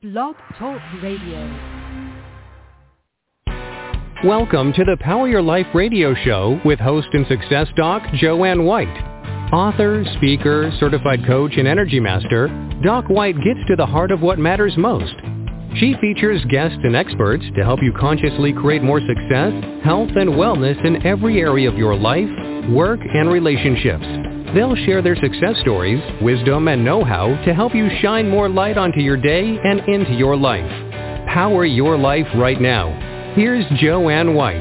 Blog Talk Radio. Welcome to the Power Your Life radio show with host and success doc Joanne White. Author, speaker, certified coach, and energy master, Doc White gets to the heart of what matters most. She features guests and experts to help you consciously create more success, health, and wellness in every area of your life, work, and relationships. They'll share their success stories, wisdom, and know-how to help you shine more light onto your day and into your life. Power your life right now. Here's Joanne White.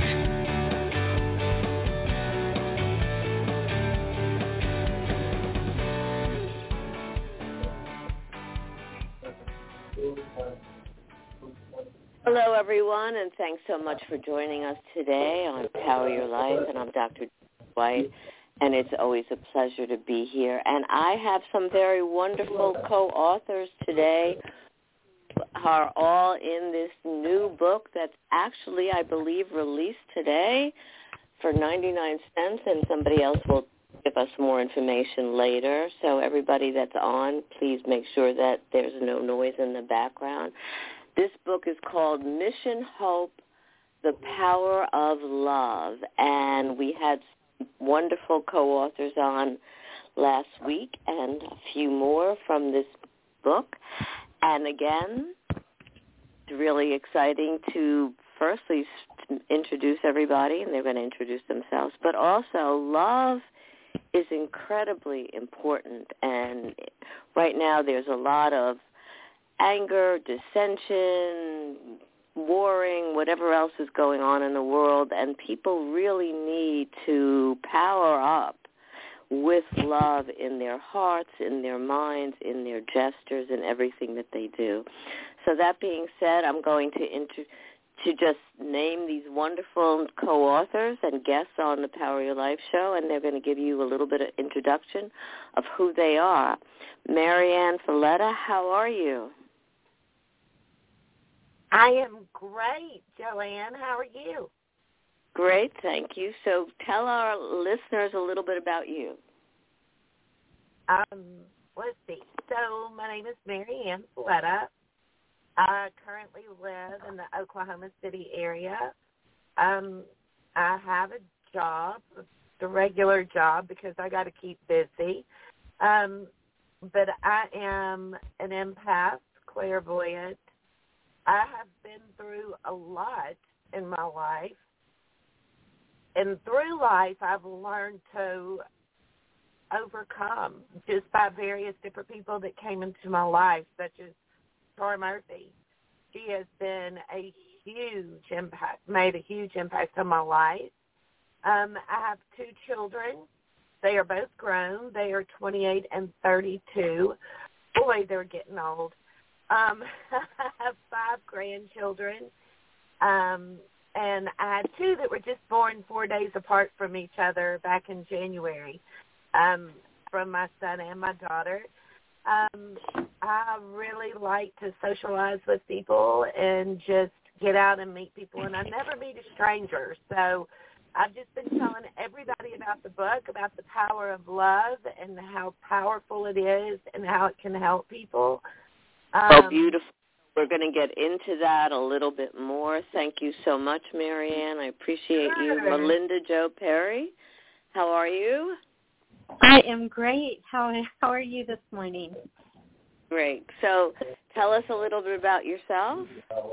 Hello, everyone, and thanks so much for joining us today on Power Your Life, and I'm Dr. White, and it's always a pleasure to be here. And I have some very wonderful co-authors today are all in this new book that's actually, I believe, released today for 99 cents, and somebody else will give us more information later. So everybody that's on, please make sure that there's no noise in the background. This book is called Mission Hope, The Power of Love, and we had wonderful co-authors on last week and a few more from this book. And again, it's really exciting to firstly introduce everybody, and they're going to introduce themselves, but also love is incredibly important. And right now there's a lot of anger, dissension, warring, whatever else is going on in the world, and people really need to power up with love in their hearts, in their minds, in their gestures, in everything that they do. So that being said, I'm going to just name these wonderful co-authors and guests on the Power Your Life show, and they're going to give you a little bit of introduction of who they are. Marianne Falletta, how are you? I am great, Joanne. How are you? Great, thank you. So tell our listeners a little bit about you. Let's see. So my name is Marianne Falletta. I currently live in the Oklahoma City area. I have a job, a regular job, because I got to keep busy. But I am an empath, clairvoyant. I have been through a lot in my life. And through life, I've learned to overcome just by various different people that came into my life, such as Tori Murphy. She has been a huge impact, made a huge impact on my life. I have two children. They are both grown. They are 28 and 32. Boy, they're getting old. I have 5 grandchildren. And I had 2 that were just born 4 days apart from each other back in January, from my son and my daughter. I really like to socialize with people and just get out and meet people, and I never meet a stranger. So I've just been telling everybody about the book, about the power of love and how powerful it is and how it can help people. Oh, beautiful. We're going to get into that a little bit more. Thank you so much, Marianne. I appreciate you. Melinda Jo Perry, how are you? I am great. How are you this morning? Great. So tell us a little bit about yourself.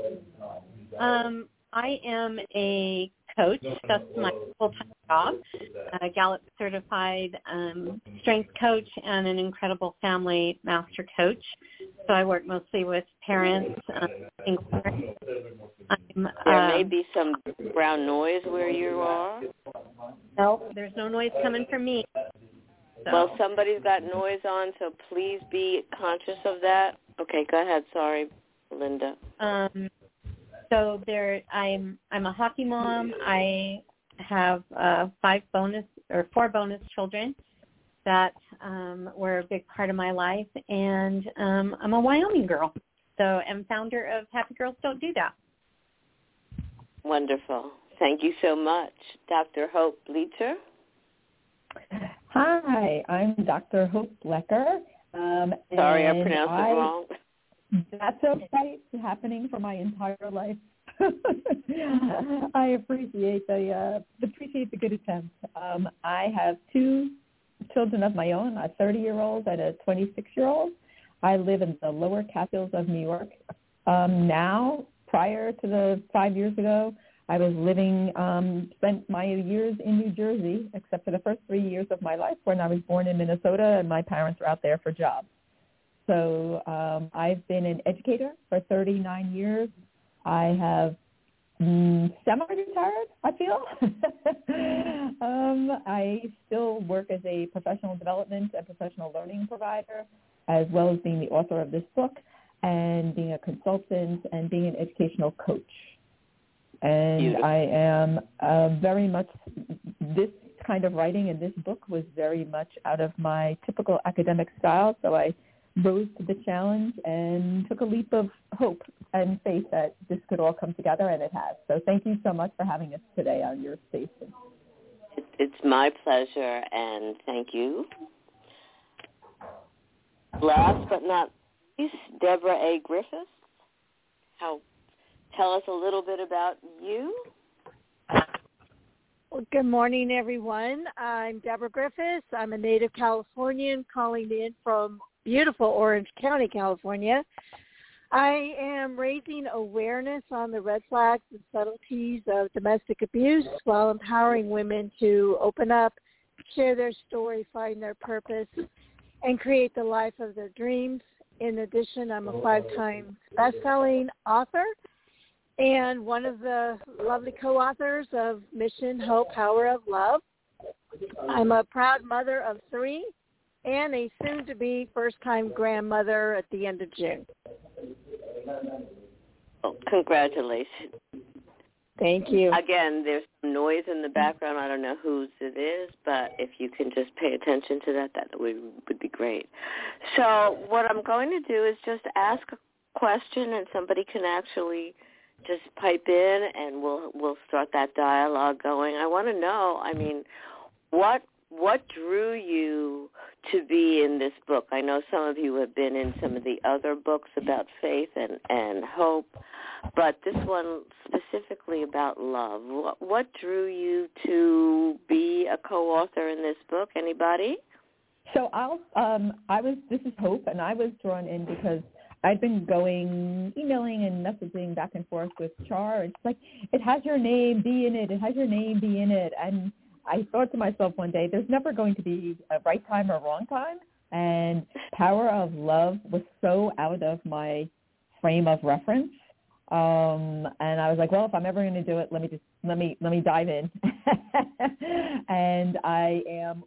I am a coach. That's my full-time job. A Gallup certified strength coach and an incredible family master coach. So I work mostly with parents. There may be some background noise where you are. No, there's no noise coming from me. So. Well, somebody's got noise on, so please be conscious of that. Okay, go ahead. Sorry, Linda. So I'm a hockey mom. I have 4 bonus children that were a big part of my life, and I'm a Wyoming girl. So I'm founder of Happy Girls Don't Do That. Wonderful. Thank you so much. Dr. Hope Bleacher. Hi, I'm Dr. Hope Blecker. Sorry, I pronounced it wrong. That's okay. It's happening for my entire life. I appreciate the good attempt. I have 2 children of my own, a 30-year-old and a 26-year-old. I live in the lower Catskills of New York. Now, prior to the 5 years ago, I was spent my years in New Jersey, except for the first 3 years of my life when I was born in Minnesota and my parents were out there for jobs. So I've been an educator for 39 years. I have semi-retired, I feel. I still work as a professional development and professional learning provider, as well as being the author of this book and being a consultant and being an educational coach. And I am very much, this kind of writing in this book was very much out of my typical academic style, so I rose to the challenge and took a leap of hope and faith that this could all come together, and it has. So thank you so much for having us today on your station. It's my pleasure, and thank you. Last but not least, Deborah A. Griffiths. Tell us a little bit about you. Well, good morning, everyone. I'm Deborah Griffiths. I'm a native Californian calling in from beautiful Orange County, California. I am raising awareness on the red flags and subtleties of domestic abuse while empowering women to open up, share their story, find their purpose, and create the life of their dreams. In addition, I'm a 5-time best-selling author and one of the lovely co-authors of Mission, Hope, Power of Love. I'm a proud mother of 3 and a soon-to-be first-time grandmother at the end of June. Well, congratulations. Thank you. Again, there's some noise in the background. I don't know whose it is, but if you can just pay attention to that would be great. So what I'm going to do is just ask a question, and somebody can actually just pipe in, and we'll start that dialogue going. I want to know, what drew you to be in this book? I know some of you have been in some of the other books about faith and hope, but this one specifically about love. What drew you to be a co-author in this book? Anybody? So this is Hope, and I was drawn in because I'd been emailing and messaging back and forth with Char. It's like, it has your name, be in it. It has your name, be in it. And I thought to myself one day, there's never going to be a right time or wrong time. And Power of Love was so out of my frame of reference. And I was like, well, if I'm ever going to do it, let me dive in. And I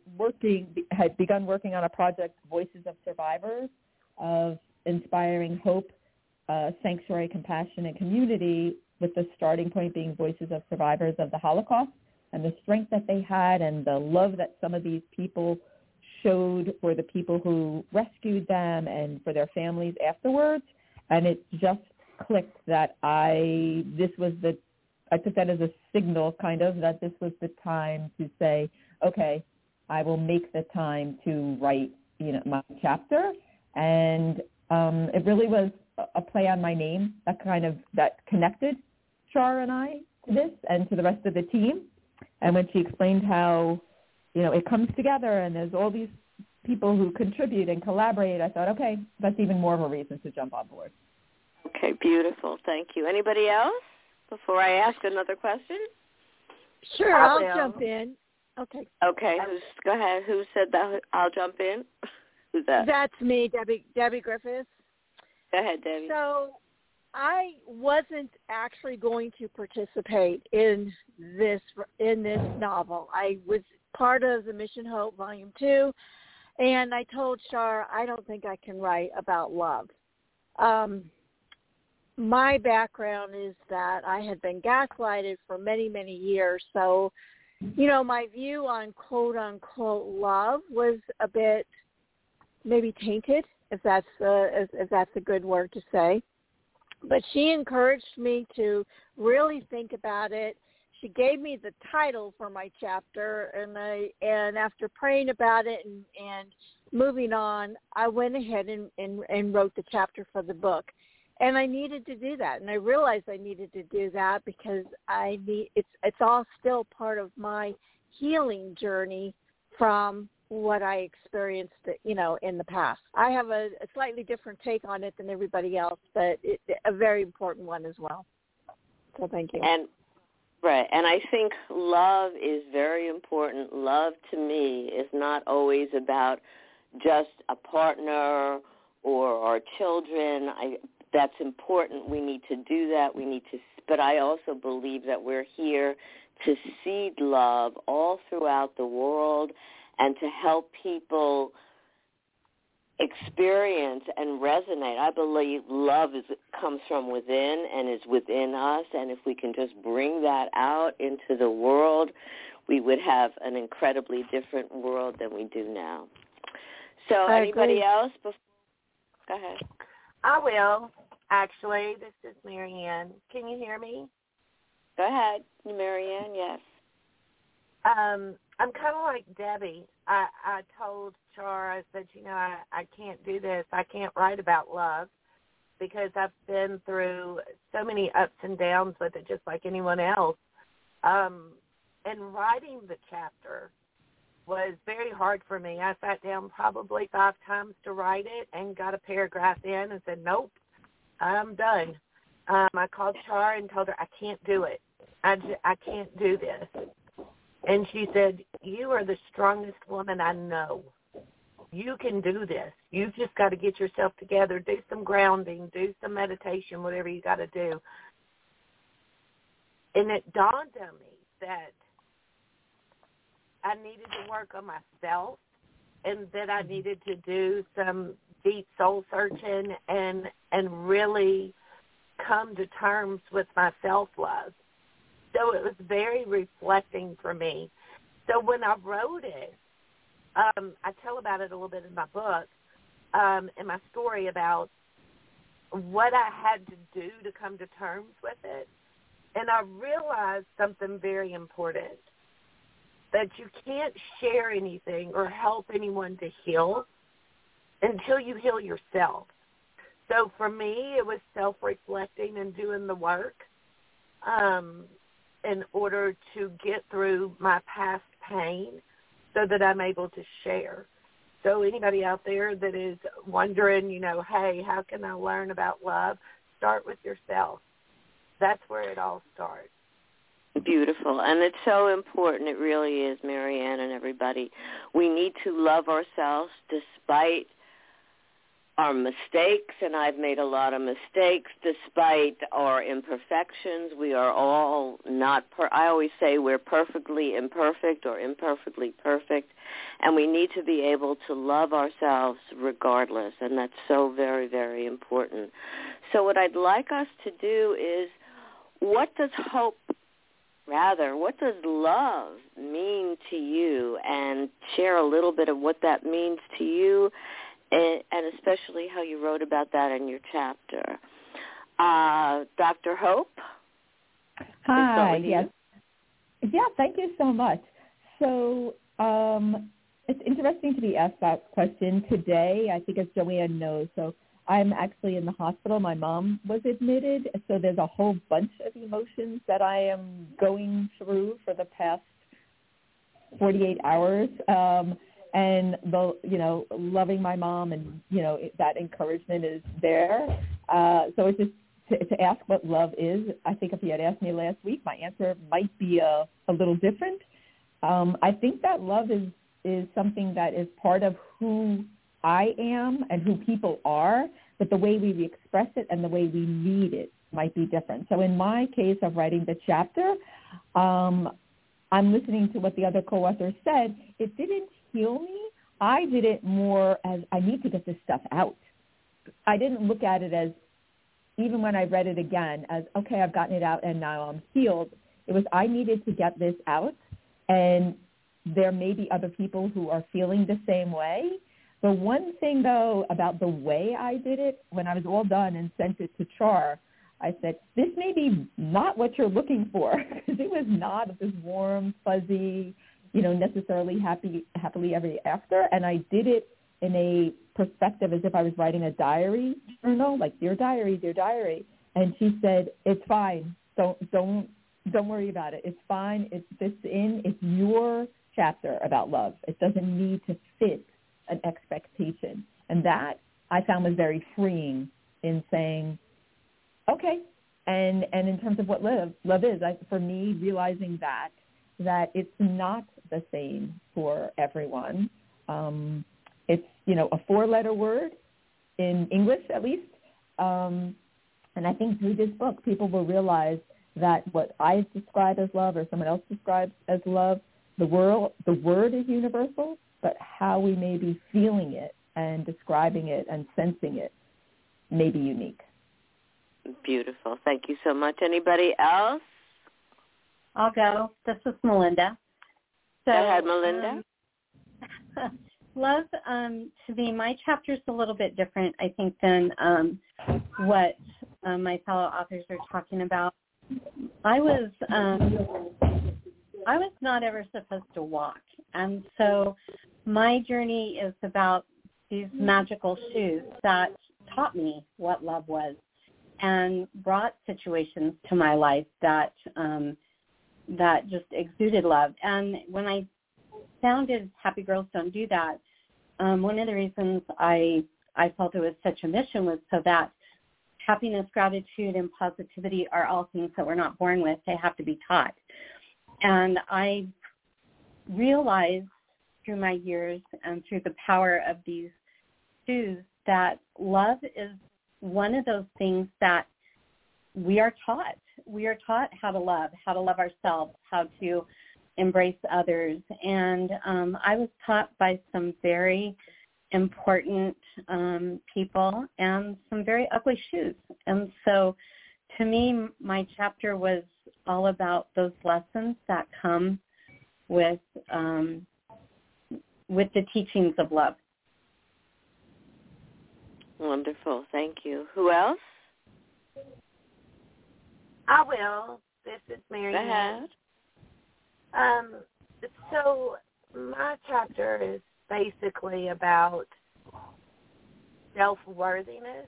had begun working on a project, Voices of Survivors, of inspiring hope, sanctuary, compassion, and community, with the starting point being Voices of Survivors of the Holocaust, and the strength that they had and the love that some of these people showed for the people who rescued them and for their families afterwards. And it just clicked that I took that as a signal, kind of, that this was the time to say, okay, I will make the time to write, my chapter. And it really was a play on my name that connected Char and I to this and to the rest of the team. And when she explained how, it comes together and there's all these people who contribute and collaborate, I thought, okay, that's even more of a reason to jump on board. Okay, beautiful. Thank you. Anybody else before I ask another question? Sure, I'll jump in. Okay. Okay, go ahead. Who said that? I'll jump in. Who's that? That's me, Debbie Griffiths. Go ahead, Debbie. So I wasn't actually going to participate in this novel. I was part of the Mission Hope Volume 2, and I told Char I don't think I can write about love. My background is that I had been gaslighted for many, many years. So, my view on quote-unquote love was a bit maybe tainted, if that's a good word to say. But she encouraged me to really think about it. She gave me the title for my chapter, and after praying about it and moving on, I went ahead and wrote the chapter for the book. And I needed to do that. And I realized I needed to do that because it's all still part of my healing journey from what I experienced, in the past. I have a slightly different take on it than everybody else, but a very important one as well. So thank you. And I think love is very important. Love to me is not always about just a partner or our children. That's important. We need to do that. But I also believe that we're here to seed love all throughout the world and to help people experience and resonate. I believe love comes from within and is within us, and if we can just bring that out into the world, we would have an incredibly different world than we do now. So anybody else? Go ahead. I will. Actually, this is Marianne. Can you hear me? Go ahead, Marianne, yes. I'm kind of like Debbie. I told Char, I said, I can't do this. I can't write about love because I've been through so many ups and downs with it, just like anyone else. And writing the chapter was very hard for me. I sat down probably 5 times to write it and got a paragraph in and said, nope, I'm done. I called Char and told her I can't do it. I can't do this. And she said, you are the strongest woman I know. You can do this. You've just got to get yourself together, do some grounding, do some meditation, whatever you got to do. And it dawned on me that I needed to work on myself and that I needed to do some deep soul searching and really come to terms with my self-love. So it was very reflecting for me. So when I wrote it, I tell about it a little bit in my book, in my story about what I had to do to come to terms with it. And I realized something very important, that you can't share anything or help anyone to heal until you heal yourself. So for me, it was self-reflecting and doing the work in order to get through my past pain so that I'm able to share. So anybody out there that is wondering, hey, how can I learn about love? Start with yourself. That's where it all starts. Beautiful. And it's so important. It really is, Marianne and everybody. We need to love ourselves despite our mistakes, and I've made a lot of mistakes despite our imperfections. We are all not, I always say we're perfectly imperfect or imperfectly perfect, and we need to be able to love ourselves regardless, and that's so very, very important. So what I'd like us to do is, what does love mean to you, and share a little bit of what that means to you, and especially how you wrote about that in your chapter. Dr. Hope? Hi, yes. Yeah, thank you so much. So it's interesting to be asked that question today, I think, as Joanne knows. So I'm actually in the hospital. My mom was admitted, so there's a whole bunch of emotions that I am going through for the past 48 hours. And loving my mom, and that encouragement is there. So it's just to ask what love is. I think if you had asked me last week, my answer might be a little different. I think that love is something that is part of who I am and who people are, but the way we express it and the way we need it might be different. So in my case of writing the chapter, I'm listening to what the other co-author said. It didn't heal me. I did it more as I need to get this stuff out. I didn't look at it as, even when I read it again, as, okay, I've gotten it out and now I'm healed. It was, I needed to get this out, and there may be other people who are feeling the same way. The one thing, though, about the way I did it, when I was all done and sent it to Char, I said, this may be not what you're looking for, because it was not this warm, fuzzy, necessarily happily ever after. And I did it in a perspective as if I was writing a diary journal, like dear diary, dear diary. And she said, it's fine. Don't worry about it. It's fine. It fits in. It's your chapter about love. It doesn't need to fit an expectation. And that I found was very freeing in saying, okay. And in terms of what love is, for me, realizing that it's not the same for everyone. It's, a 4-letter word in English, at least. And I think through this book, people will realize that what I describe as love or someone else describes as love, the word is universal, but how we may be feeling it and describing it and sensing it may be unique. Beautiful. Thank you so much. Anybody else? I'll go. This is Melinda. So, go ahead, Melinda. Love, to me, my chapter is a little bit different, I think, than what my fellow authors are talking about. I was not ever supposed to walk, and so my journey is about these magical shoes that taught me what love was and brought situations to my life that just exuded love. And when I founded Happy Girls Don't Do That, one of the reasons I felt it was such a mission was so that happiness, gratitude, and positivity are all things that we're not born with. They have to be taught. And I realized through my years and through the power of these shoes that love is one of those things that we are taught. We are taught how to love ourselves, how to embrace others. And I was taught by some very important people and some very ugly shoes. And so to me, my chapter was all about those lessons that come with the teachings of love. Wonderful. Thank you. Who else? I will. This is Mary. Go ahead. So my chapter is basically about self-worthiness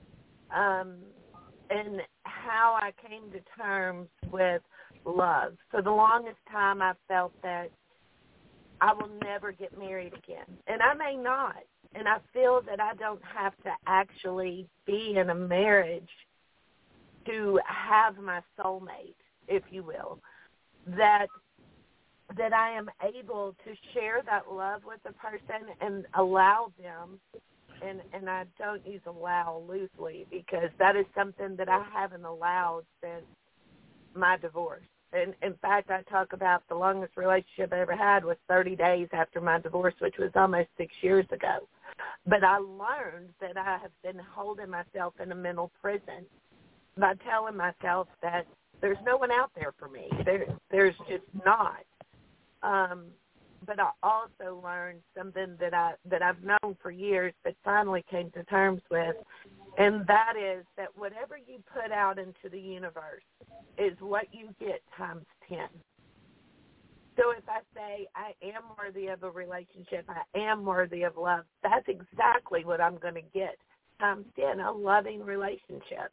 and how I came to terms with love. For the longest time, I felt that I will never get married again, and I may not. And I feel that I don't have to actually be in a marriage to have my soulmate, if you will, that I am able to share that love with a person and allow them, and I don't use allow loosely because that is something that I haven't allowed since my divorce. And in fact, I talk about the longest relationship I ever had was 30 days after my divorce, which was almost 6 years ago. But I learned that I have been holding myself in a mental prison by telling myself that there's no one out there for me. There's just not. But I also learned something that I've known for years but finally came to terms with, and that is that whatever you put out into the universe is what you get times 10. So if I say I am worthy of a relationship, I am worthy of love, that's exactly what I'm going to get times 10, a loving relationship.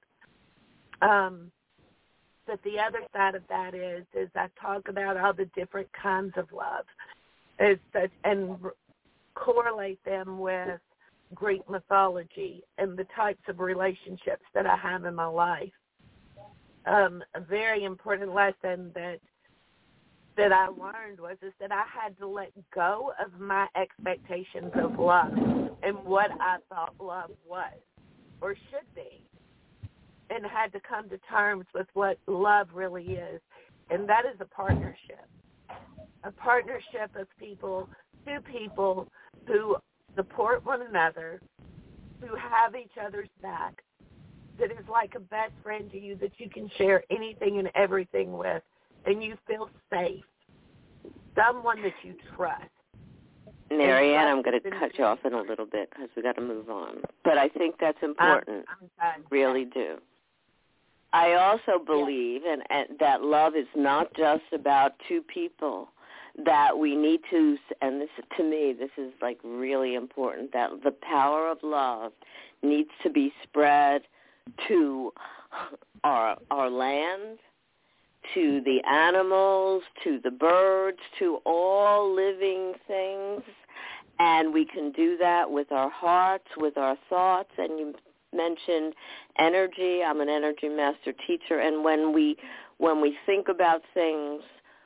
But the other side of that is I talk about all the different kinds of love and correlate them with Greek mythology and the types of relationships that I have in my life. A very important lesson that I learned is that I had to let go of my expectations of love and what I thought love was or should be, and had to come to terms with what love really is, and that is a partnership of people, two people who support one another, who have each other's back, that is like a best friend to you that you can share anything and everything with, and you feel safe, someone that you trust. Marianne, I'm going to cut you off in a little bit because we got to move on. But I think that's important. Really do. I also believe and that love is not just about two people, that we need to, and this, to me, this is like really important, that the power of love needs to be spread to our land, to the animals, to the birds, to all living things. And we can do that with our hearts, with our thoughts. And you mentioned energy. I'm an energy master teacher. And when we think about things,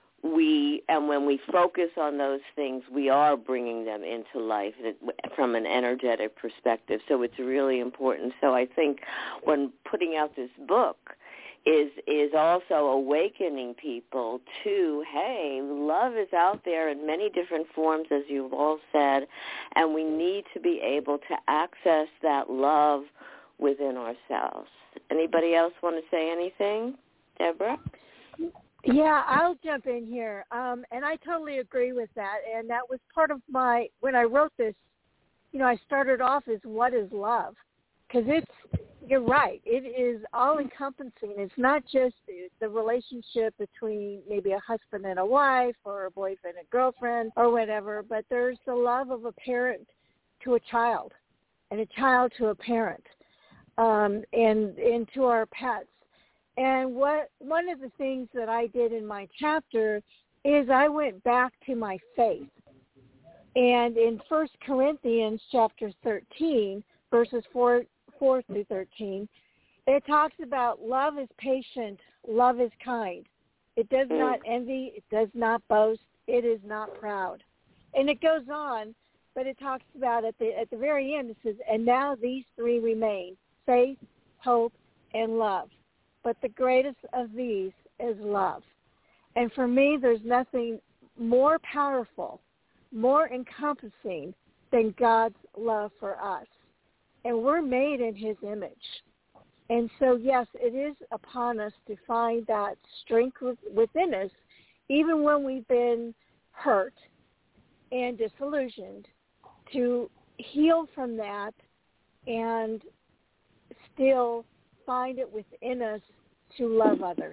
when we focus on those things, we are bringing them into life from an energetic perspective. So it's really important. So I think when putting out this book is also awakening people to, hey, love is out there in many different forms, as you've all said, and we need to be able to access that love within ourselves. Anybody else want to say anything? Deborah? Yeah, I'll jump in here. And I totally agree with that. And that was part of when I wrote this, I started off as what is love? Because you're right, it is all-encompassing. It's not just the relationship between maybe a husband and a wife or a boyfriend and girlfriend or whatever, but there's the love of a parent to a child and a child to a parent, and to our pets. And one of the things that I did in my chapter is I went back to my faith. And in 1 Corinthians chapter 13, verses 4 through 13, it talks about love is patient, love is kind. It does not envy, it does not boast, it is not proud. And it goes on, but it talks about at the very end, it says, and now these three remain, faith, hope, and love. But the greatest of these is love. And for me, there's nothing more powerful, more encompassing than God's love for us. And we're made in his image. And so, yes, it is upon us to find that strength within us, even when we've been hurt and disillusioned, to heal from that and still find it within us to love others.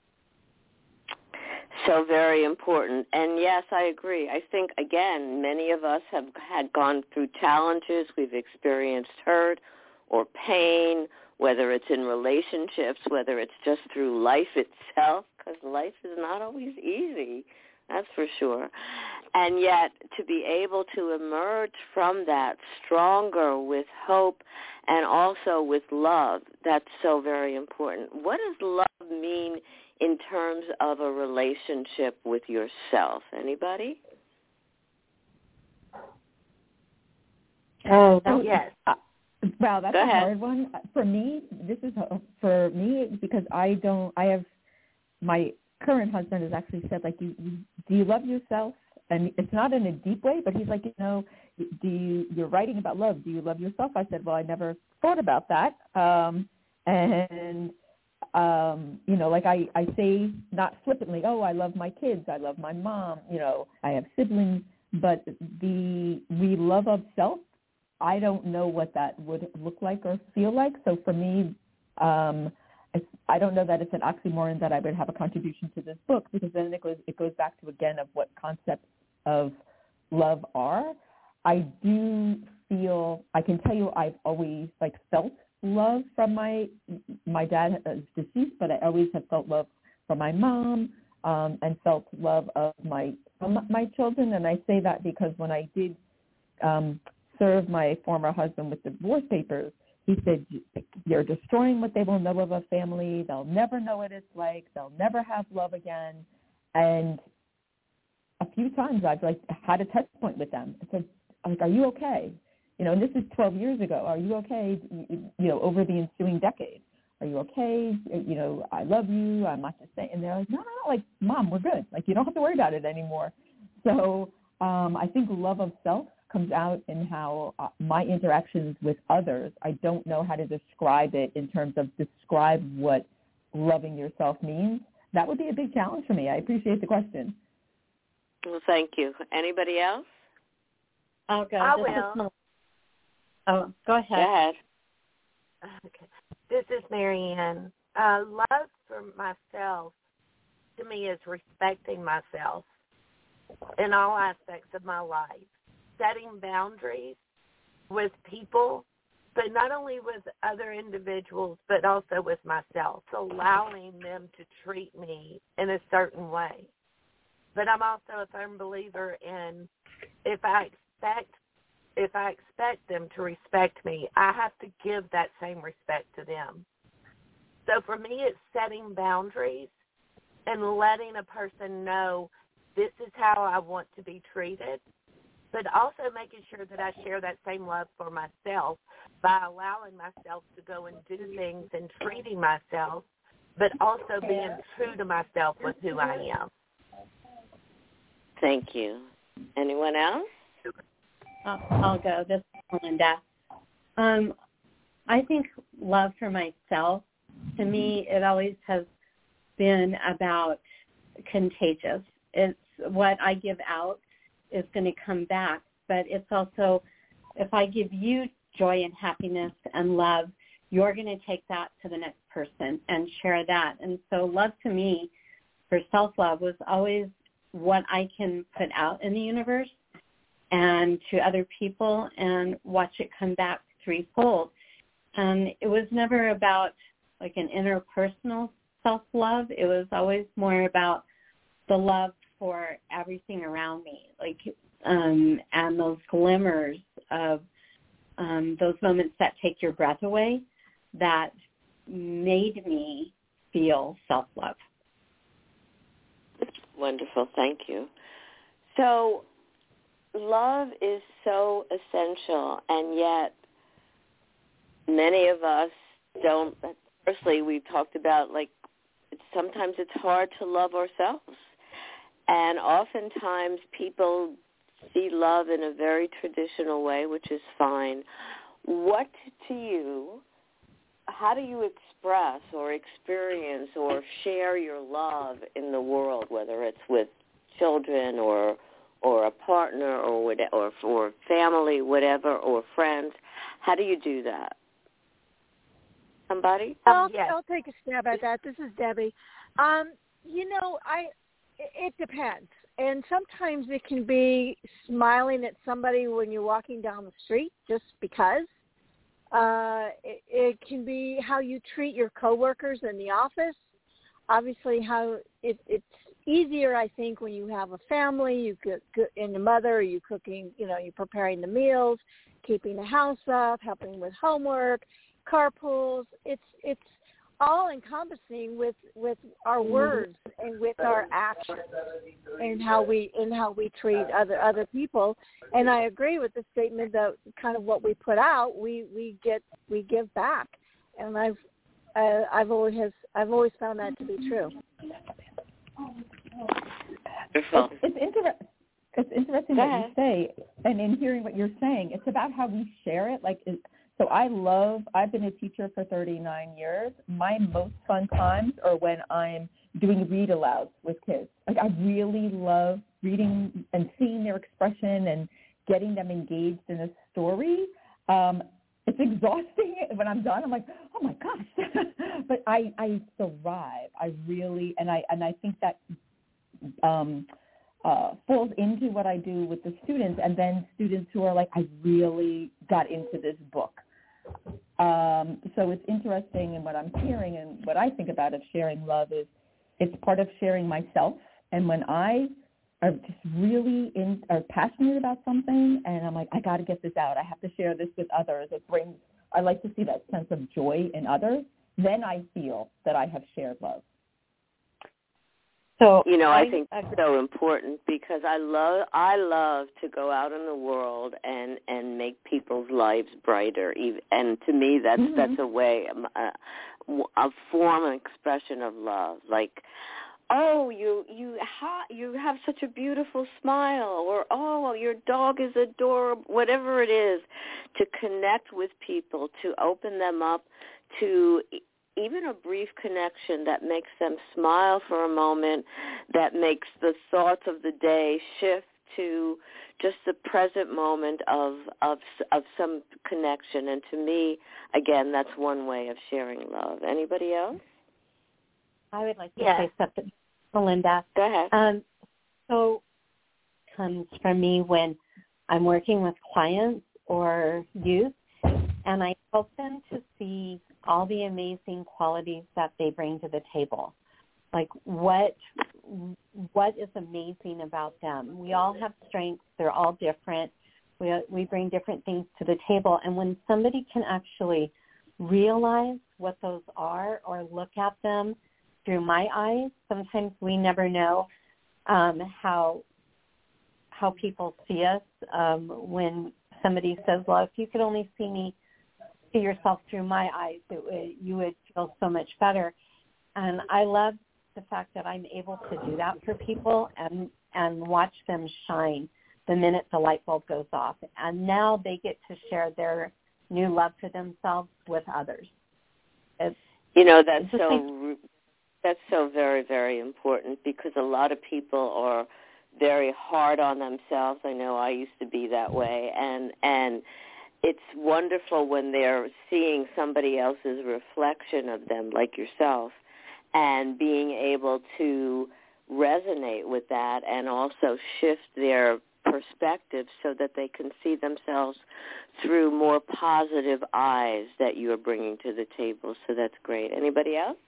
So very important. And yes, I agree. I think, again, many of us have gone through challenges. We've experienced hurt or pain, whether it's in relationships, whether it's just through life itself, because life is not always easy, that's for sure. And yet to be able to emerge from that stronger with hope and also with love, that's so very important. What does love mean in terms of a relationship with yourself? Anybody? Oh, yes. Wow, that's a hard one. For me, because I have, my current husband has actually said, like, do you love yourself? And it's not in a deep way, but he's like, you're writing about love. Do you love yourself? I said, well, I never thought about that. Like I say, not flippantly, oh, I love my kids, I love my mom, I have siblings, but we love of self, I don't know what that would look like or feel like. So for me, I don't know that it's an oxymoron that I would have a contribution to this book, because then it goes back to, again, of what concepts of love are. I do feel, I can tell you, I've always felt love from my dad is deceased, but I always have felt love from my mom, and felt love of my children. And I say that because when I did serve my former husband with divorce papers, he said, you're destroying what they will know of a family. They'll never know what it's like. They'll never have love again. And a few times I've had a touch point with them. I said, are you okay? And this is 12 years ago. Are you okay? Over the ensuing decade, are you okay? I love you. I'm not just saying. And they're like, no, Mom, we're good. You don't have to worry about it anymore. So I think love of self comes out in how my interactions with others. I don't know how to describe it in terms of describe what loving yourself means. That would be a big challenge for me. I appreciate the question. Well, thank you. Anybody else? I'll go. I will. Go ahead. Go ahead. Okay. This is Mary Ann. Love for myself, to me, is respecting myself. in all aspects of my life, setting boundaries with people, but not only with other individuals, but also with myself, allowing them to treat me in a certain way. But I'm also a firm believer in if I expect them to respect me, I have to give that same respect to them. So for me, it's setting boundaries and letting a person know this is how I want to be treated, but also making sure that I share that same love for myself by allowing myself to go and do things and treating myself, but also being true to myself with who I am. Thank you. Anyone else? I'll go. This is Melinda. I think love for myself, to me, it always has been about contagious. It's what I give out is going to come back, but it's also, if I give you joy and happiness and love, you're going to take that to the next person and share that. And so love to me, for self-love, was always what I can put out in the universe and to other people and watch it come back threefold. And it was never about like an interpersonal self-love. It was always more about the love for everything around me, like and those glimmers of those moments that take your breath away that made me feel self-love. Wonderful. Thank you. So love is so essential, and yet many of us don't. Firstly, we talked about, like, sometimes it's hard to love ourselves. And oftentimes people see love in a very traditional way, which is fine. What to you, how do you express or experience or share your love in the world, whether it's with children or a partner or for family, whatever, or friends? How do you do that? Somebody? Yes. I'll take a stab at that. This is Debbie. It depends. And sometimes it can be smiling at somebody when you're walking down the street just because. It can be how you treat your coworkers in the office. Obviously, how it's easier, I think, when you have a family, you cook, and a mother, you cooking, you're preparing the meals, keeping the house up, helping with homework, carpools. It's all encompassing with our words and with our actions and how we treat other people. And I agree with the statement that kind of what we put out, we give back. And I've always found that to be true. It's interesting what you say, and in hearing what you're saying, it's about how we share it. So I've been a teacher for 39 years. My most fun times are when I'm doing read alouds with kids. Like, I really love reading and seeing their expression and getting them engaged in a story. It's exhausting when I'm done. I'm like, oh my gosh, but I thrive. I really, and I think that falls into what I do with the students, and then students who are like, I really got into this book. So it's interesting, and what I'm hearing and what I think about of sharing love is it's part of sharing myself. And when I are just really are passionate about something, and I'm like, I got to get this out. I have to share this with others. I like to see that sense of joy in others. Then I feel that I have shared love. So I think that's so important, because I love to go out in the world and make people's lives brighter. And to me, that's a way, a form and expression of love. Like, oh, you have such a beautiful smile, or oh, your dog is adorable. Whatever it is, to connect with people, to open them up to even a brief connection that makes them smile for a moment, that makes the thoughts of the day shift to just the present moment of some connection. And to me, again, that's one way of sharing love. Anybody else? I would like to say something, Melinda. Go ahead. So comes from me when I'm working with clients or youth, and I help them to see all the amazing qualities that they bring to the table. Like what is amazing about them. We all have strengths. They're all different. We bring different things to the table. And when somebody can actually realize what those are or look at them through my eyes, sometimes we never know how people see us. When somebody says, well, if you could only see yourself through my eyes, you would feel so much better. And I love the fact that I'm able to do that for people and watch them shine the minute the light bulb goes off. And now they get to share their new love for themselves with others. That's so very, very important, because a lot of people are very hard on themselves. I know I used to be that way. And it's wonderful when they're seeing somebody else's reflection of them, like yourself, and being able to resonate with that and also shift their perspective so that they can see themselves through more positive eyes that you are bringing to the table. So that's great. Anybody else?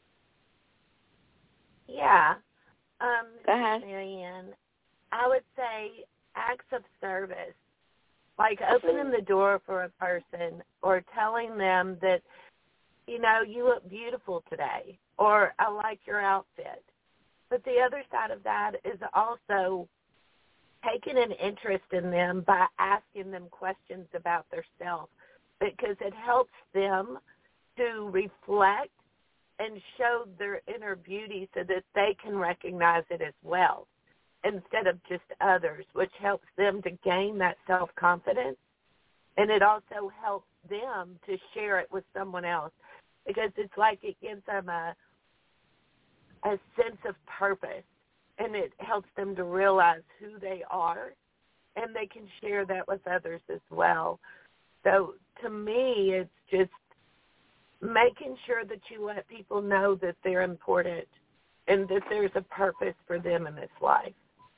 Yeah. Go ahead. Marianne, I would say acts of service, like opening the door for a person or telling them that, you look beautiful today, or I like your outfit. But the other side of that is also taking an interest in them by asking them questions about themselves, because it helps them to reflect and show their inner beauty so that they can recognize it as well instead of just others, which helps them to gain that self-confidence. And it also helps them to share it with someone else, because it's like it gives them a sense of purpose, and it helps them to realize who they are, and they can share that with others as well. So to me, it's just making sure that you let people know that they're important and that there's a purpose for them in this life.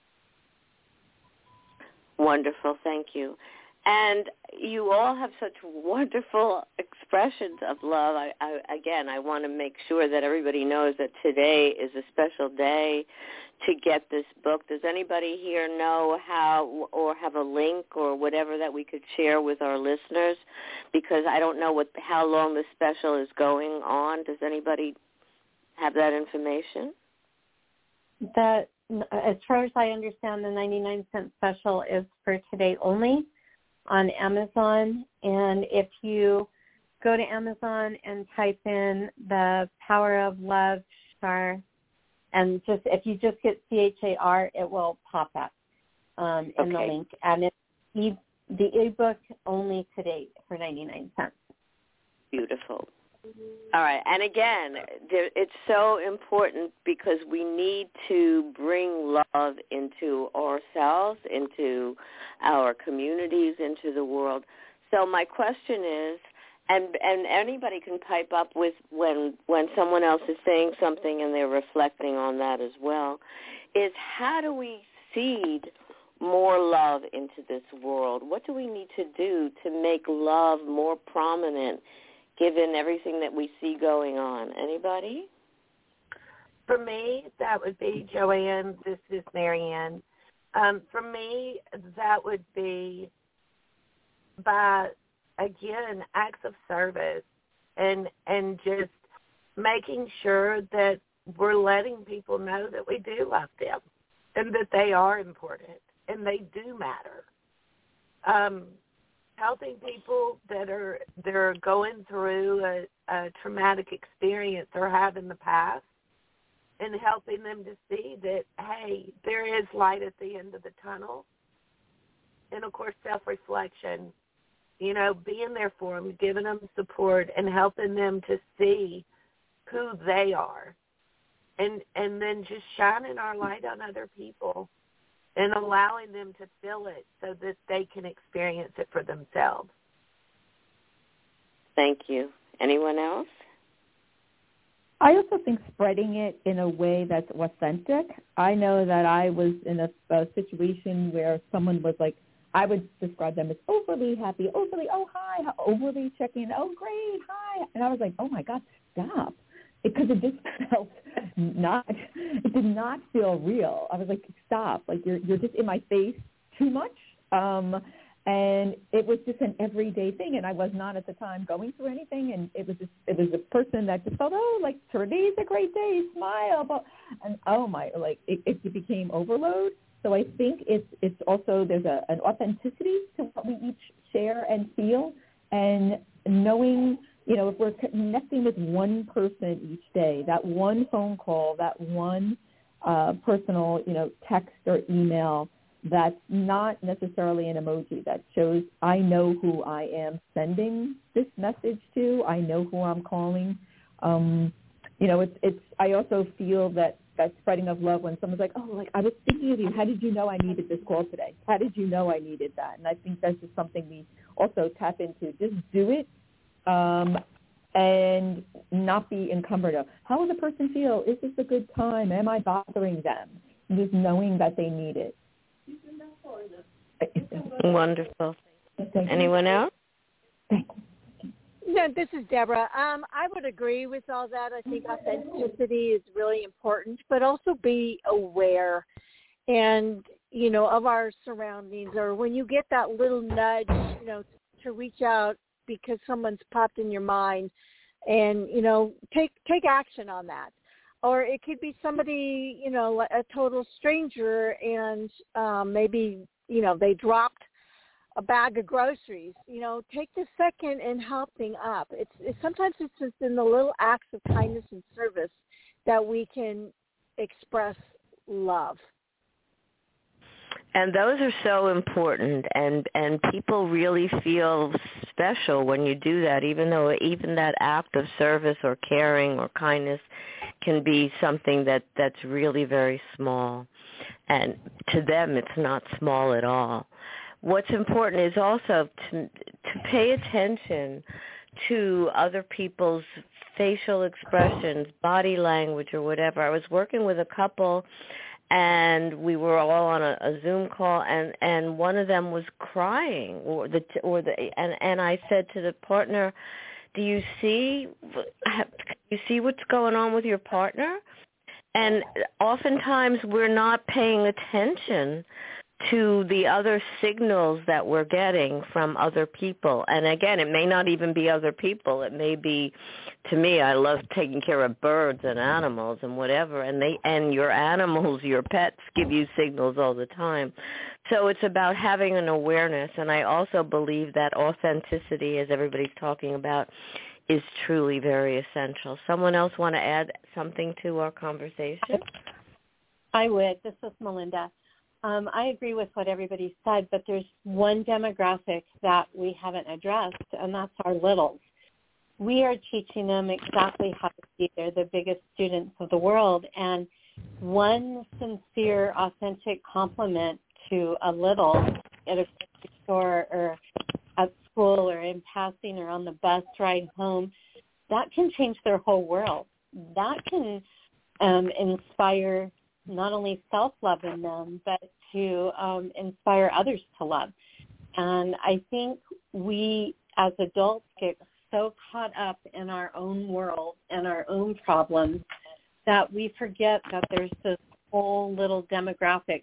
Wonderful. Thank you. And you all have such wonderful expressions of love. I want to make sure that everybody knows that today is a special day to get this book. Does anybody here know how, or have a link or whatever that we could share with our listeners? Because I don't know how long this special is going on. Does anybody have that information? That, as far as I understand, the 99-cent special is for today only on Amazon. And if you go to Amazon and type in The Power of Love Char, and if you just get CHAR, it will pop up in the link. And it's the ebook only today for 99 cents. Beautiful. All right. And again, it's so important because we need to bring love into ourselves, into our communities, into the world. So my question is, and anybody can pipe up with when someone else is saying something and they're reflecting on that as well, is how do we seed more love into this world? What do we need to do to make love more prominent given everything that we see going on? Anybody? For me, that would be Joanne. This is Marianne. For me, that would be by, again, acts of service and just making sure that we're letting people know that we do love them and that they are important and they do matter. Helping people that are going through a traumatic experience or have in the past, and helping them to see that, hey, there is light at the end of the tunnel. And, of course, self-reflection, being there for them, giving them support and helping them to see who they are. And then just shining our light on other people and allowing them to feel it so that they can experience it for themselves. Thank you. Anyone else? I also think spreading it in a way that's authentic. I know that I was in a situation where someone was like, I would describe them as overly happy, overly, oh, hi, overly checking, oh, great, hi. And I was like, oh, my God, stop. Because it just felt it did not feel real. I was like, stop. Like, you're just in my face too much. And it was just an everyday thing, and I was not at the time going through anything, and it was a person that just felt, oh, like, today's a great day, smile, and oh my, like, it became overload. So I think it's also, there's an authenticity to what we each share and feel, and knowing, you know, if we're connecting with one person each day, that one phone call, that one personal, you know, text or email, that's not necessarily an emoji, that shows I know who I am sending this message to. I know who I'm calling. You know, it's. I also feel that spreading of love when someone's like, oh, like, I was thinking of you. How did you know I needed this call today? How did you know I needed that? And I think that's just something we also tap into. Just do it and not be encumbered of, how will the person feel? Is this a good time? Am I bothering them? And just knowing that they need it. Wonderful. Anyone else? No, this is Deborah. I would agree with all that. I think authenticity is really important, but also be aware and, you know, of our surroundings, or when you get that little nudge, you know, to reach out because someone's popped in your mind, and, you know, take action on that. Or it could be somebody, you know, a total stranger, and maybe, you know, they dropped a bag of groceries. You know, take the second and helping up. Sometimes it's just in the little acts of kindness and service that we can express love. And those are so important, and people really feel special when you do that, even though even that act of service or caring or kindness can be something that's really very small. And to them, it's not small at all. What's important is also to pay attention to other people's facial expressions, body language, or whatever. I was working with a couple, and we were all on a Zoom call, and one of them was crying, and I said to the partner, do you see what's going on with your partner? And oftentimes we're not paying attention to the other signals that we're getting from other people. And again, it may not even be other people. It may be, to me, I love taking care of birds and animals and whatever, and your animals, your pets give you signals all the time. So it's about having an awareness, and I also believe that authenticity, as everybody's talking about, is truly very essential. Someone else want to add something to our conversation? I would. This is Melinda. I agree with what everybody said, but there's one demographic that we haven't addressed, and that's our littles. We are teaching them exactly how to be. They're the biggest students of the world, and one sincere, authentic compliment to a little at a store or at school or in passing or on the bus ride home, that can change their whole world. That can inspire not only self-love in them, but to inspire others to love. And I think we as adults get so caught up in our own world and our own problems that we forget that there's this whole little demographic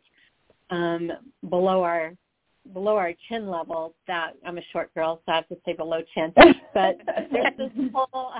below our chin level that, I'm a short girl, so I have to say below chin, but there's this whole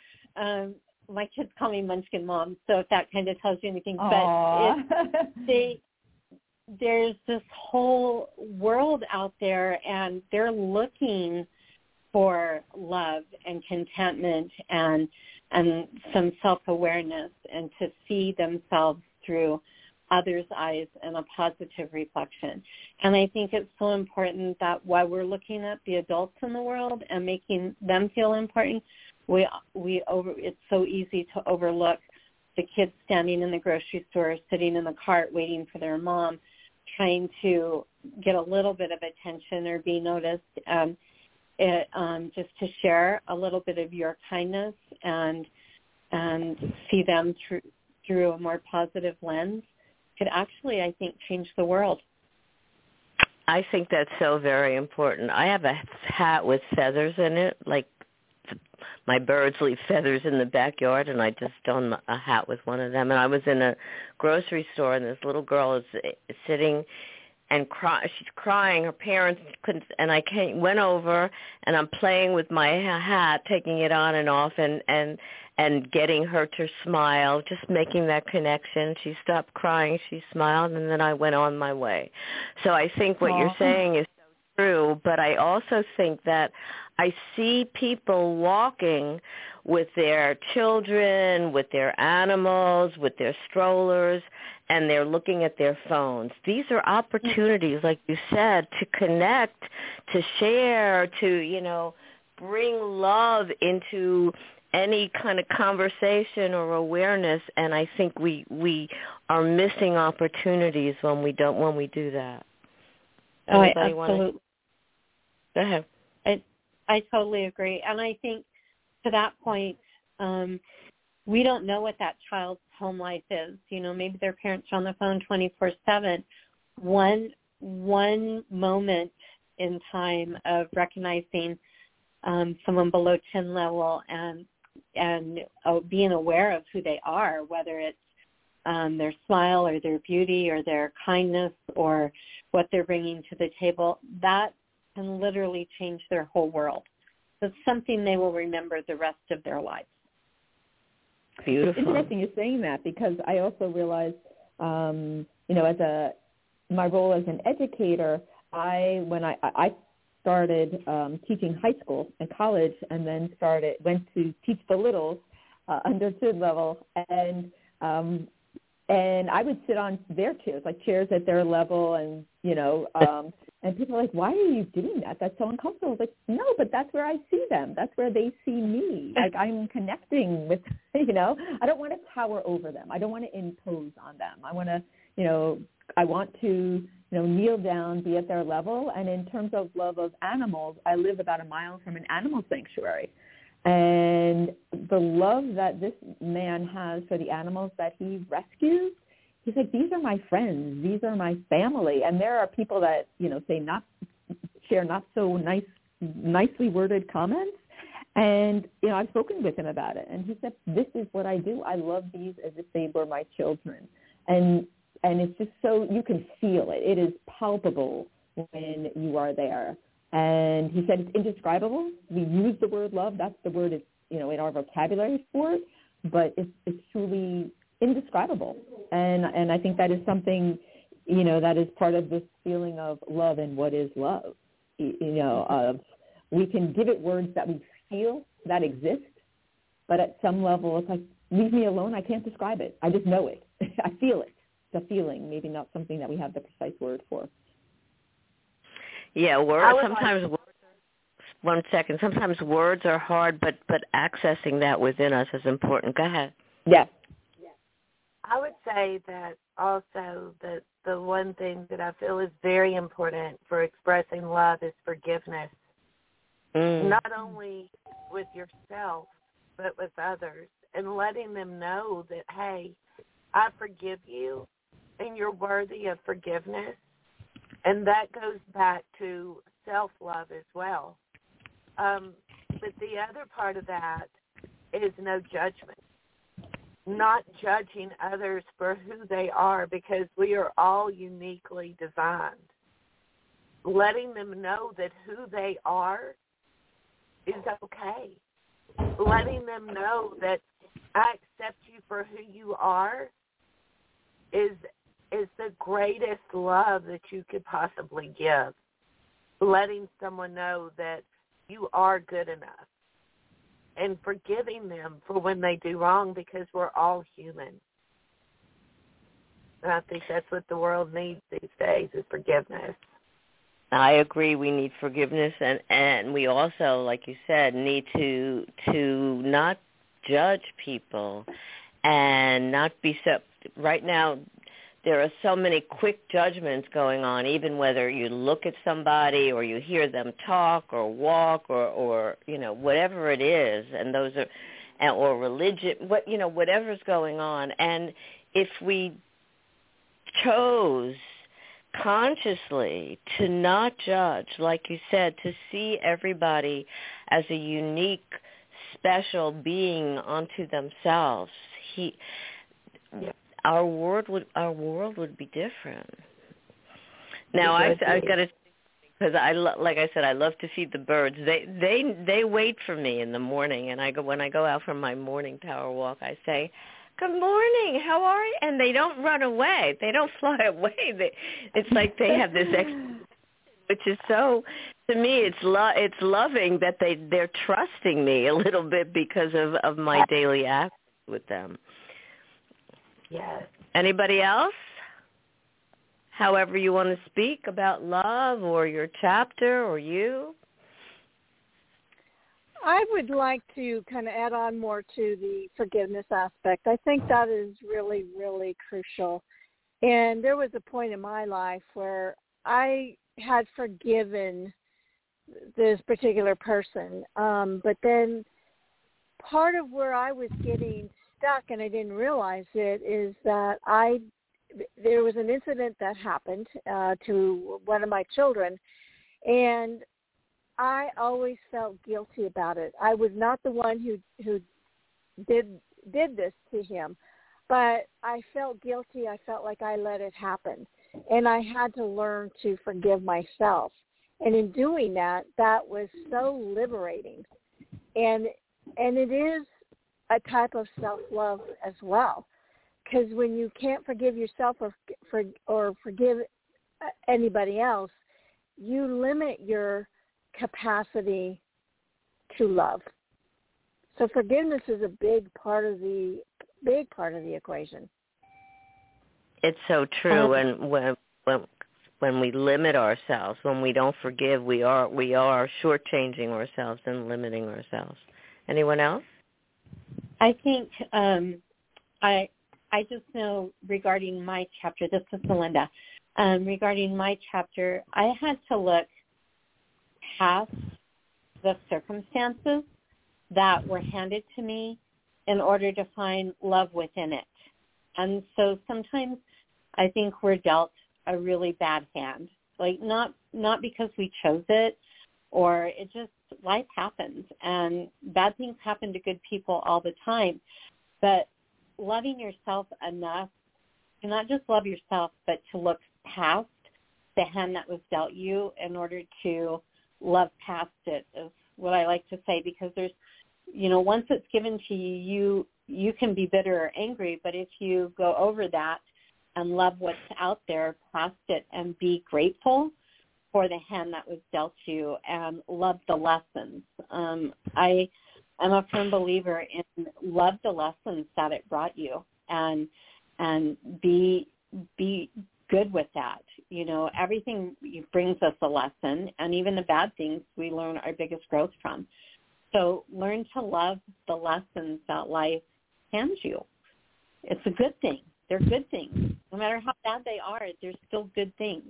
my kids call me Munchkin Mom, so if that kind of tells you anything. Aww. But there's this whole world out there, and they're looking for love and contentment and some self-awareness, and to see themselves through others' eyes and a positive reflection. And I think it's so important that while we're looking at the adults in the world and making them feel important, it's so easy to overlook the kids standing in the grocery store, sitting in the cart, waiting for their mom, trying to get a little bit of attention or be noticed. Just to share a little bit of your kindness and and see them through a more positive lens could actually, I think, change the world. I think that's so very important. I have a hat with feathers in it, like my birds leave feathers in the backyard, and I just donned a hat with one of them. And I was in a grocery store, and this little girl is sitting and she's crying. Her parents couldn't, and I went over, and I'm playing with my hat, taking it on and off, and getting her to smile, just making that connection. She stopped crying, she smiled, and then I went on my way. So I think what you're saying is so true, but I also think that I see people walking with their children, with their animals, with their strollers, and they're looking at their phones. These are opportunities, like you said, to connect, to share, to, bring love into any kind of conversation or awareness, and I think we are missing opportunities when we do that. I absolutely. Go ahead. I totally agree, and I think to that point, we don't know what that child's home life is. Maybe their parents are on the phone 24/7. One moment in time of recognizing someone below 10 level and being aware of who they are, whether it's their smile or their beauty or their kindness or what they're bringing to the table, that can literally change their whole world. It's something they will remember the rest of their lives. Beautiful. It's interesting you're saying that, because I also realize, as my role as an educator, when I started teaching high school and college, and then went to teach the littles, understood level, and I would sit on their chairs, like chairs at their level, and and people are like, "Why are you doing that? That's so uncomfortable." I was like, "No, but that's where I see them. That's where they see me. Like, I'm connecting with, I don't want to tower over them. I don't want to impose on them. I want to, kneel down, be at their level." And in terms of love of animals, I live about a mile from an animal sanctuary. And the love that this man has for the animals that he rescues, he's like, these are my friends. These are my family. And there are people that, share not so nicely worded comments. And, I've spoken with him about it. And he said, this is what I do. I love these as if they were my children. And it's just so, you can feel it. It is palpable when you are there. And he said it's indescribable. We use the word love. That's the word it's, in our vocabulary for it. But it's truly indescribable. And I think that is something, that is part of this feeling of love and what is love. We can give it words that we feel that exist, but at some level it's like, leave me alone. I can't describe it. I just know it. I feel it. It's a feeling, maybe not something that we have the precise word for. Yeah, Sometimes words are hard, but accessing that within us is important. Go ahead. Yeah. I would say that also that the one thing that I feel is very important for expressing love is forgiveness. Not only with yourself, but with others, and letting them know that, hey, I forgive you and you're worthy of forgiveness. And that goes back to self-love as well. But the other part of that is no judgment. Not judging others for who they are, because we are all uniquely designed. Letting them know that who they are is okay. Letting them know that I accept you for who you are is the greatest love that you could possibly give. Letting someone know that you are good enough. And forgiving them for when they do wrong, because we're all human. And I think that's what the world needs these days, is forgiveness. I agree. We need forgiveness, and we also, like you said, need to not judge people and not be so. Right now, there are so many quick judgments going on, even whether you look at somebody or you hear them talk or walk or whatever it is, or religion, whatever's going on. And if we chose consciously to not judge, like you said, to see everybody as a unique, special being unto themselves, our world would be different. Now I've got to, because like I said, I love to feed the birds. They wait for me in the morning, and when I go out for my morning power walk, I say, "Good morning, how are you?" And they don't run away. They don't fly away. It's like they have this which is so, to me, it's loving that they're trusting me a little bit because of my daily act with them. Yes. Anybody else? However you want to speak about love or your chapter or you. I would like to kind of add on more to the forgiveness aspect. I think that is really, really crucial. And there was a point in my life where I had forgiven this particular person, but then part of where I was getting stuck, and I didn't realize it, is that there was an incident that happened to one of my children, and I always felt guilty about it. I was not the one who did this to him, but I felt guilty. I felt like I let it happen, and I had to learn to forgive myself. And in doing that, that was so liberating, and it is a type of self-love as well. Because when you can't forgive yourself or forgive anybody else, you limit your capacity to love. So forgiveness is a big part of the equation. It's so true. And when we limit ourselves, when we don't forgive, we are shortchanging ourselves and limiting ourselves. Anyone else? I think I just know regarding my chapter, this is Melinda, regarding my chapter, I had to look past the circumstances that were handed to me in order to find love within it. And so sometimes I think we're dealt a really bad hand, like not because we chose it, or it just, life happens, and bad things happen to good people all the time. But loving yourself enough to not just love yourself, but to look past the hand that was dealt you in order to love past it is what I like to say, because there's, once it's given to you, you can be bitter or angry, but if you go over that and love what's out there past it and be grateful for the hand that was dealt you and love the lessons. I am a firm believer in love the lessons that it brought you and be good with that. Everything brings us a lesson, and even the bad things we learn our biggest growth from. So learn to love the lessons that life hands you. It's a good thing. They're good things. No matter how bad they are, they're still good things.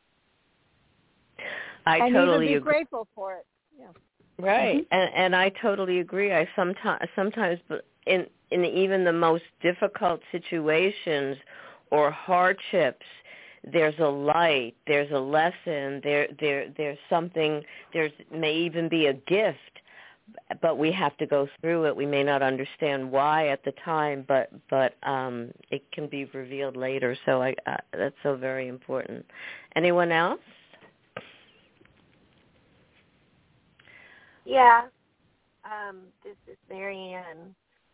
I totally even be agree. Grateful for it. Yeah. Right, and I totally agree. I sometimes in even the most difficult situations or hardships, there's a light, there's a lesson, there's something, may even be a gift, but we have to go through it. We may not understand why at the time, but it can be revealed later. So that's so very important. Anyone else? Yeah, this is Mary Ann.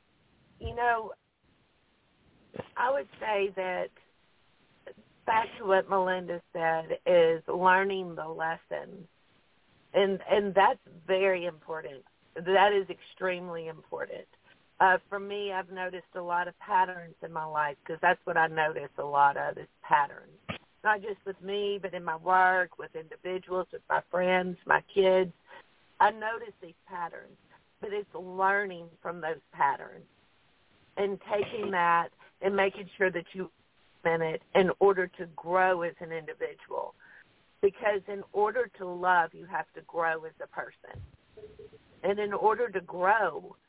I would say that back to what Melinda said is learning the lessons, and that's very important. That is extremely important. For me, I've noticed a lot of patterns in my life, because that's what I notice a lot of is patterns. Not just with me, but in my work, with individuals, with my friends, my kids. I notice these patterns, but it's learning from those patterns and taking that and making sure that you in it in order to grow as an individual. Because in order to love, you have to grow as a person. And in order to grow,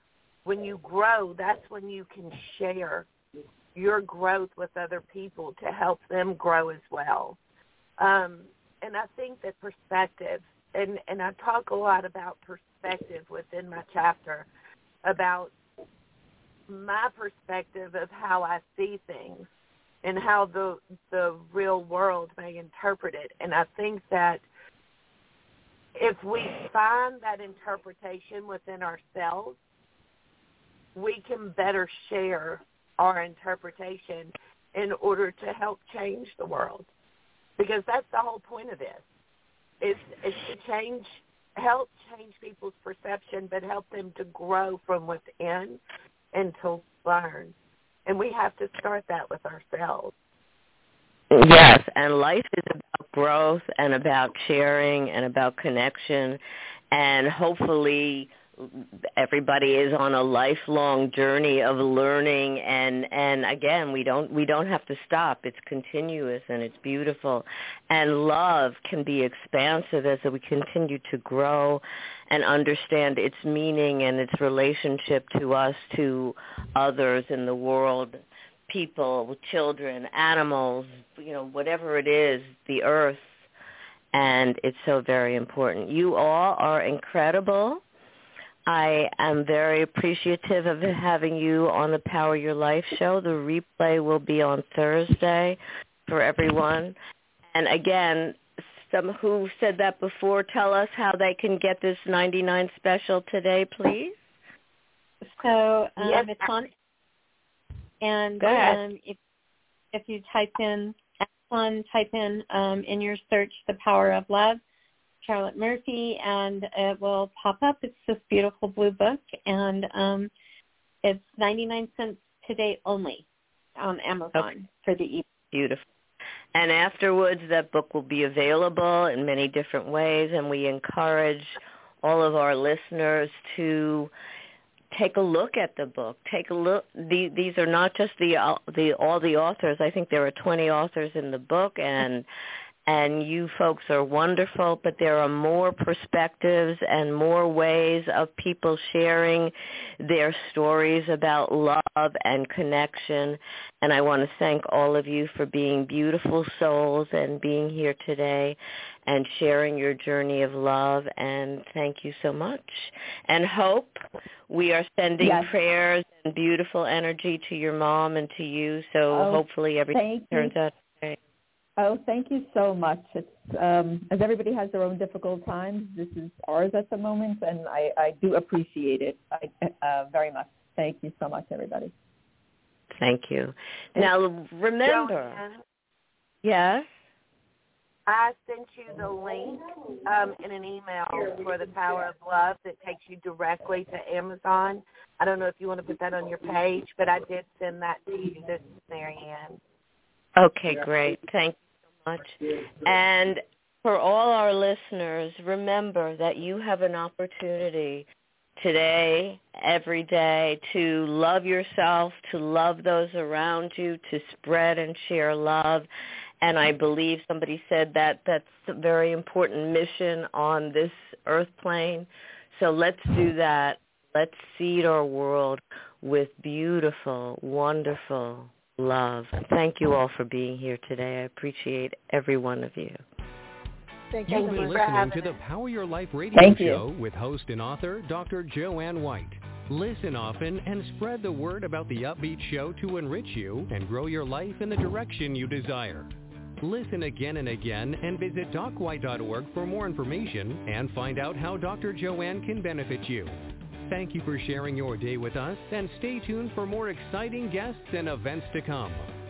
when you grow, that's when you can share your growth with other people to help them grow as well. And I think that perspective, and I talk a lot about perspective within my chapter, about my perspective of how I see things and how the real world may interpret it. And I think that if we find that interpretation within ourselves, we can better share our interpretation in order to help change the world. Because that's the whole point of this. It's to help change people's perception, but help them to grow from within and to learn. And we have to start that with ourselves. Yes, and life is about growth and about sharing and about connection, and hopefully everybody is on a lifelong journey of learning, and again, we don't have to stop. It's continuous and it's beautiful, and love can be expansive as we continue to grow and understand its meaning and its relationship to us, to others in the world, people, children, animals, whatever it is, the earth, and it's so very important. You all are incredible. I am very appreciative of having you on the Power Your Life show. The replay will be on Thursday for everyone. And again, some who said that before, tell us how they can get this 99 special today, please. So yes. It's on, and if you type in your search The Power of Love, Charlotte Murphy, and it will pop up. It's this beautiful blue book, and it's 99 cents today only on Amazon for the ebook. Beautiful. And afterwards, that book will be available in many different ways, and we encourage all of our listeners to take a look at the book. Take a look. These are not just all the authors. I think there are 20 authors in the book, and you folks are wonderful, but there are more perspectives and more ways of people sharing their stories about love and connection. And I want to thank all of you for being beautiful souls and being here today and sharing your journey of love. And thank you so much. And Hope, we are sending prayers and beautiful energy to your mom and to you. So hopefully everything turns out okay. Oh, thank you so much. It's as everybody has their own difficult times, this is ours at the moment, and I do appreciate it very much. Thank you so much, everybody. Thank you. Now, remember, yes? I sent you the link in an email for The Power of Love that takes you directly to Amazon. I don't know if you want to put that on your page, but I did send that to you. This is Mary Ann. Okay, great. Thank you so much. And for all our listeners, remember that you have an opportunity today, every day, to love yourself, to love those around you, to spread and share love. And I believe somebody said that that's a very important mission on this earth plane. So let's do that. Let's seed our world with beautiful, wonderful love. Thank you all for being here today. I appreciate every one of you. Thank you. You've been listening to the Power Your Life radio show with host and author Dr. Joanne White. Listen often and spread the word about the upbeat show to enrich you and grow your life in the direction you desire. Listen again and again and visit docwhite.org for more information and find out how Dr. Joanne can benefit you. Thank you for sharing your day with us, and stay tuned for more exciting guests and events to come.